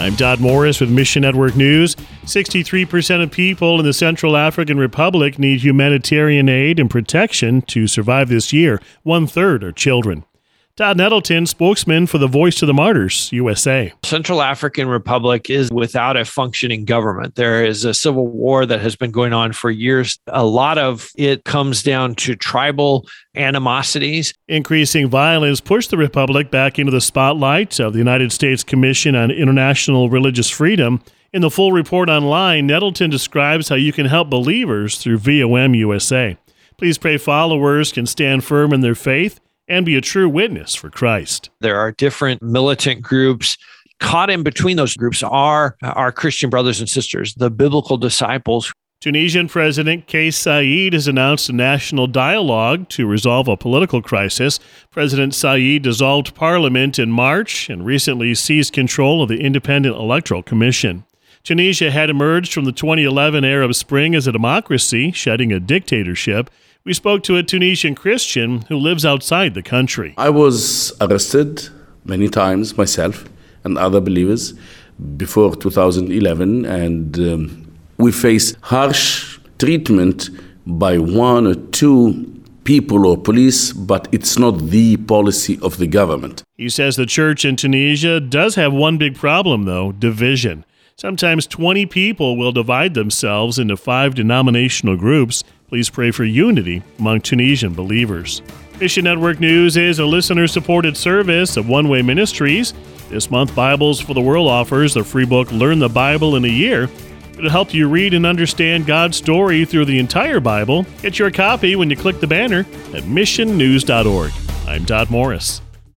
I'm Dodd Morris with Mission Network News. 63% of people in the Central African Republic need humanitarian aid and protection to survive this year. 1/3 are children. Todd Nettleton, spokesman for the Voice of the Martyrs, USA. Central African Republic is without a functioning government. There is a civil war that has been going on for years. A lot of it comes down to tribal animosities. Increasing violence pushed the Republic back into the spotlight of the United States Commission on International Religious Freedom. In the full report online, Nettleton describes how you can help believers through VOM USA. Please pray followers can stand firm in their faith and be a true witness for Christ. There are different militant groups. Caught in between those groups are our Christian brothers and sisters, the biblical disciples. Tunisian President Kais Saied has announced a national dialogue to resolve a political crisis. President Saied dissolved parliament in March and recently seized control of the Independent Electoral Commission. Tunisia had emerged from the 2011 Arab Spring as a democracy, shedding a dictatorship. We spoke to a Tunisian Christian who lives outside the country. I was arrested many times myself and other believers before 2011, and we face harsh treatment by one or two people or police, but it's not the policy of the government. He says the church in Tunisia does have one big problem, though: division. Sometimes 20 people will divide themselves into 5 denominational groups. Please pray for unity among Tunisian believers. Mission Network News is a listener-supported service of One Way Ministries. This month, Bibles for the World offers the free book, Learn the Bible in a Year. It'll help you read and understand God's story through the entire Bible. Get your copy when you click the banner at missionnews.org. I'm Dodd Morris.